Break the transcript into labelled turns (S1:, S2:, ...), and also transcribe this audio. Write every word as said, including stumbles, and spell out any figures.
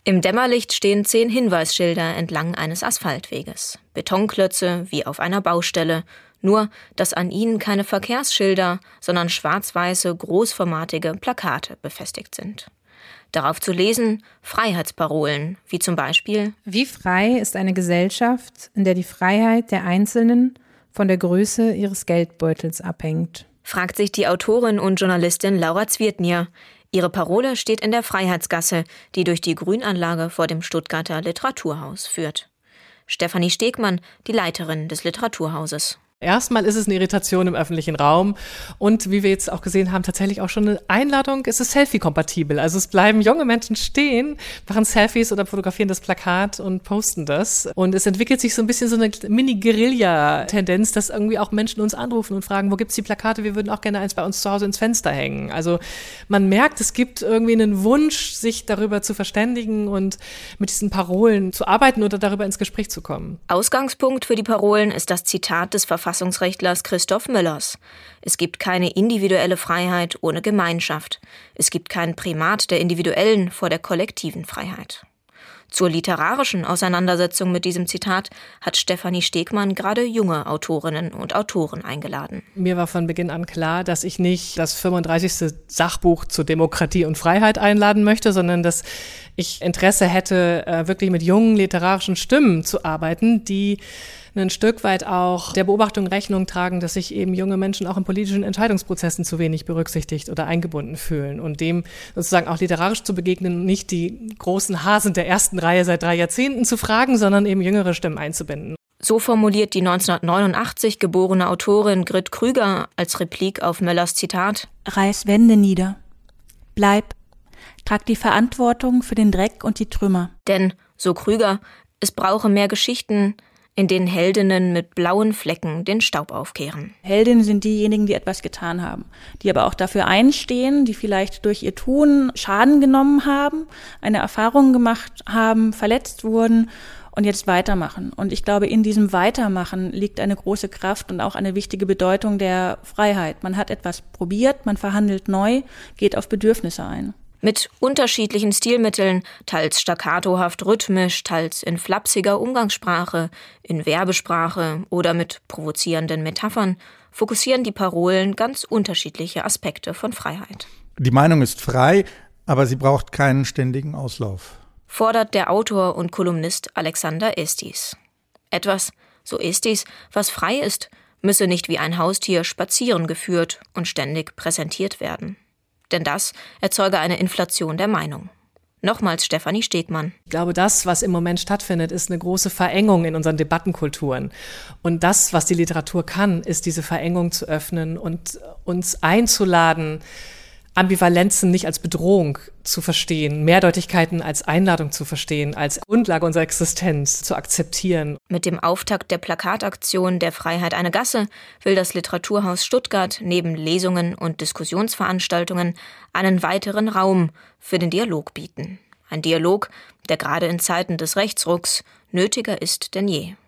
S1: Im Dämmerlicht stehen zehn Hinweisschilder entlang eines Asphaltweges. Betonklötze wie auf einer Baustelle. Nur, dass an ihnen keine Verkehrsschilder, sondern schwarz-weiße, großformatige Plakate befestigt sind. Darauf zu lesen Freiheitsparolen, wie zum Beispiel:
S2: Wie frei ist eine Gesellschaft, in der die Freiheit der Einzelnen von der Größe ihres Geldbeutels abhängt?
S1: Fragt sich die Autorin und Journalistin Laura Zwietnier. Ihre Parole steht in der Freiheitsgasse, die durch die Grünanlage vor dem Stuttgarter Literaturhaus führt. Stefanie Stegmann, die Leiterin des Literaturhauses.
S3: Erstmal ist es eine Irritation im öffentlichen Raum und wie wir jetzt auch gesehen haben, tatsächlich auch schon eine Einladung, es ist Selfie-kompatibel. Also es bleiben junge Menschen stehen, machen Selfies oder fotografieren das Plakat und posten das. Und es entwickelt sich so ein bisschen so eine Mini-Guerilla-Tendenz, dass irgendwie auch Menschen uns anrufen und fragen, wo gibt's die Plakate? Wir würden auch gerne eins bei uns zu Hause ins Fenster hängen. Also man merkt, es gibt irgendwie einen Wunsch, sich darüber zu verständigen und mit diesen Parolen zu arbeiten oder darüber ins Gespräch zu kommen.
S1: Ausgangspunkt für die Parolen ist das Zitat des Verfassungsrechtlers Christoph Müllers. Es gibt keine individuelle Freiheit ohne Gemeinschaft. Es gibt kein Primat der individuellen vor der kollektiven Freiheit. Zur literarischen Auseinandersetzung mit diesem Zitat hat Stefanie Stegmann gerade junge Autorinnen und Autoren eingeladen.
S3: Mir war von Beginn an klar, dass ich nicht das fünfunddreißigste Sachbuch zur Demokratie und Freiheit einladen möchte, sondern dass ich Interesse hätte, wirklich mit jungen literarischen Stimmen zu arbeiten, die ein Stück weit auch der Beobachtung Rechnung tragen, dass sich eben junge Menschen auch in politischen Entscheidungsprozessen zu wenig berücksichtigt oder eingebunden fühlen und dem sozusagen auch literarisch zu begegnen, nicht die großen Hasen der ersten Reihe seit drei Jahrzehnten zu fragen, sondern eben jüngere Stimmen einzubinden.
S1: So formuliert die neunzehnhundertneunundachtzig geborene Autorin Grit Krüger als Replik auf Möllers Zitat:
S4: Reiß Wände nieder. Bleib. Trag die Verantwortung für den Dreck und die Trümmer.
S1: Denn, so Krüger, es brauche mehr Geschichten, in denen Heldinnen mit blauen Flecken den Staub aufkehren.
S4: Heldinnen sind diejenigen, die etwas getan haben, die aber auch dafür einstehen, die vielleicht durch ihr Tun Schaden genommen haben, eine Erfahrung gemacht haben, verletzt wurden und jetzt weitermachen. Und ich glaube, in diesem Weitermachen liegt eine große Kraft und auch eine wichtige Bedeutung der Freiheit. Man hat etwas probiert, man verhandelt neu, geht auf Bedürfnisse ein.
S1: Mit unterschiedlichen Stilmitteln, teils staccatohaft rhythmisch, teils in flapsiger Umgangssprache, in Werbesprache oder mit provozierenden Metaphern, fokussieren die Parolen ganz unterschiedliche Aspekte von Freiheit.
S5: Die Meinung ist frei, aber sie braucht keinen ständigen Auslauf,
S1: fordert der Autor und Kolumnist Alexander Estis. Etwas, so Estis, was frei ist, müsse nicht wie ein Haustier spazieren geführt und ständig präsentiert werden. Denn das erzeuge eine Inflation der Meinung. Nochmals Stefanie Stegmann.
S3: Ich glaube, das, was im Moment stattfindet, ist eine große Verengung in unseren Debattenkulturen. Und das, was die Literatur kann, ist diese Verengung zu öffnen und uns einzuladen, Ambivalenzen nicht als Bedrohung zu verstehen, Mehrdeutigkeiten als Einladung zu verstehen, als Grundlage unserer Existenz zu akzeptieren.
S1: Mit dem Auftakt der Plakataktion Der Freiheit eine Gasse will das Literaturhaus Stuttgart neben Lesungen und Diskussionsveranstaltungen einen weiteren Raum für den Dialog bieten. Ein Dialog, der gerade in Zeiten des Rechtsrucks nötiger ist denn je.